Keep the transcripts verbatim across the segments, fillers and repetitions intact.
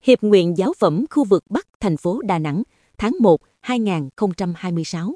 Hiệp nguyện giáo phẩm khu vực Bắc thành phố Đà Nẵng, tháng một năm hai nghìn không trăm hai mươi sáu.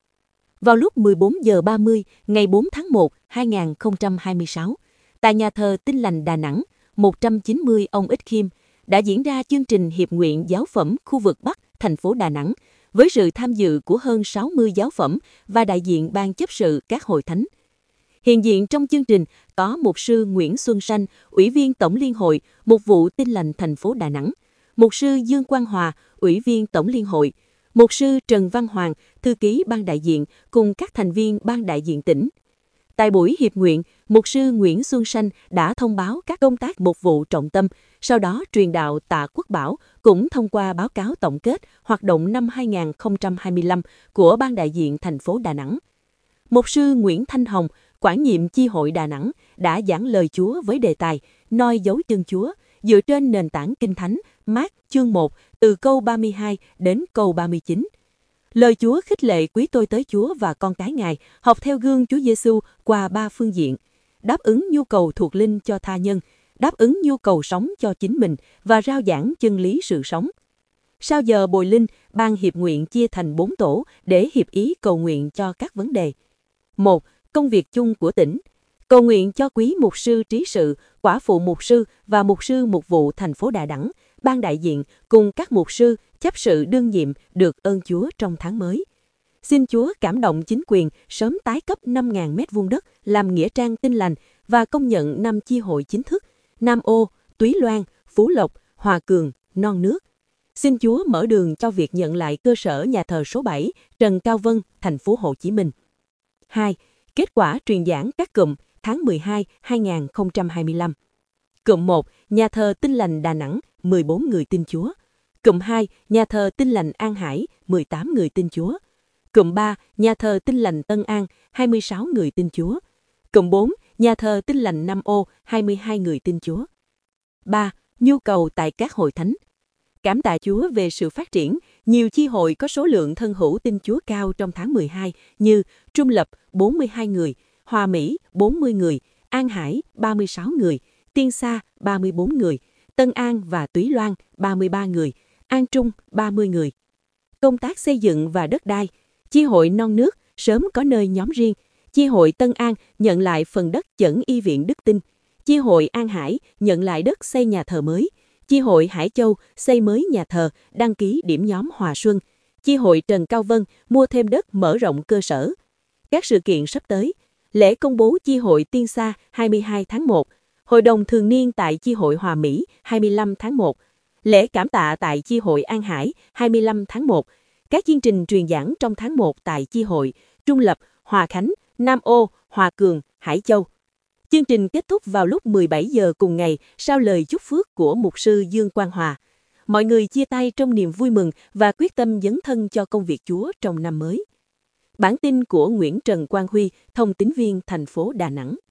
Vào lúc mười bốn giờ ba mươi ngày bốn tháng một năm hai nghìn không trăm hai mươi sáu, tại nhà thờ Tin Lành Đà Nẵng, một trăm chín mươi ông Ích Khiêm, đã diễn ra chương trình Hiệp nguyện giáo phẩm khu vực Bắc thành phố Đà Nẵng với sự tham dự của hơn sáu mươi giáo phẩm và đại diện ban chấp sự các hội thánh. Hiện diện trong chương trình có mục sư Nguyễn Xuân Sanh, Ủy viên Tổng Liên hội, Mục vụ Tin Lành thành phố Đà Nẵng, mục sư Dương Quang Hòa, Ủy viên Tổng Liên hội, mục sư Trần Văn Hoàng, thư ký ban đại diện cùng các thành viên ban đại diện tỉnh. Tại buổi hiệp nguyện, mục sư Nguyễn Xuân Sanh đã thông báo các công tác mục vụ trọng tâm, sau đó truyền đạo Tạ Quốc Bảo cũng thông qua báo cáo tổng kết hoạt động năm hai nghìn không trăm hai mươi lăm của ban đại diện thành phố Đà Nẵng. Mục sư Nguyễn Thanh Hồng, quản nhiệm chi hội Đà Nẵng, đã giảng lời Chúa với đề tài noi dấu chân Chúa dựa trên nền tảng Kinh Thánh Mác chương một từ câu ba mươi hai đến câu ba mươi chín. Lời Chúa khích lệ quý tôi tới Chúa và con cái Ngài học theo gương Chúa Giêsu qua ba phương diện: đáp ứng nhu cầu thuộc linh cho tha nhân, đáp ứng nhu cầu sống cho chính mình và rao giảng chân lý sự sống. Sau giờ bồi linh, ban hiệp nguyện chia thành bốn tổ để hiệp ý cầu nguyện cho các vấn đề. một. Công việc chung của tỉnh. Cầu nguyện cho quý mục sư trí sự, quả phụ mục sư và mục sư mục vụ thành phố Đà Nẵng, ban đại diện cùng các mục sư, chấp sự đương nhiệm được ơn Chúa trong tháng mới. Xin Chúa cảm động chính quyền sớm tái cấp năm nghìn mét vuông đất làm nghĩa trang Tin Lành và công nhận năm chi hội chính thức: Nam Ô, Túy Loan, Phú Lộc, Hòa Cường, Non Nước. Xin Chúa mở đường cho việc nhận lại cơ sở nhà thờ số bảy, Trần Cao Vân, thành phố Hồ Chí Minh. hai. Kết quả truyền giảng các cụm tháng mười hai năm hai nghìn không trăm hai mươi lăm. Cụm một, nhà thờ Tin Lành Đà Nẵng, mười bốn người tin Chúa. Cụm hai, nhà thờ Tin Lành An Hải, mười tám người tin Chúa. Cụm ba, nhà thờ Tin Lành Tân An, hai mươi sáu người tin Chúa. Cụm bốn, nhà thờ Tin Lành Nam Ô, hai mươi hai người tin Chúa. ba. Nhu cầu tại các hội thánh. Cảm tạ Chúa về sự phát triển, nhiều chi hội có số lượng thân hữu tin Chúa cao trong tháng mười hai như Trung Lập bốn mươi hai người, Hòa Mỹ bốn mươi người, An Hải ba mươi sáu người, Tiên Sa ba mươi bốn người, Tân An và Túy Loan ba mươi ba người, An Trung ba mươi người. Công tác xây dựng và đất đai. Chi hội Non Nước sớm có nơi nhóm riêng. Chi hội Tân An nhận lại phần đất chẩn y viện Đức Tin. Chi hội An Hải nhận lại đất xây nhà thờ mới. Chi hội Hải Châu xây mới nhà thờ, đăng ký điểm nhóm Hòa Xuân. Chi hội Trần Cao Vân mua thêm đất mở rộng cơ sở. Các sự kiện sắp tới: lễ công bố chi hội Tiên Sa hai mươi hai tháng một, hội đồng thường niên tại chi hội Hòa Mỹ hai mươi lăm tháng một, lễ cảm tạ tại chi hội An Hải hai mươi lăm tháng một, các chương trình truyền giảng trong tháng một tại chi hội Trung Lập, Hòa Khánh, Nam Ô, Hòa Cường, Hải Châu. Chương trình kết thúc vào lúc mười bảy giờ cùng ngày sau lời chúc phước của mục sư Dương Quang Hòa. Mọi người chia tay trong niềm vui mừng và quyết tâm dấn thân cho công việc Chúa trong năm mới. Bản tin của Nguyễn Trần Quang Huy, thông tín viên thành phố Đà Nẵng.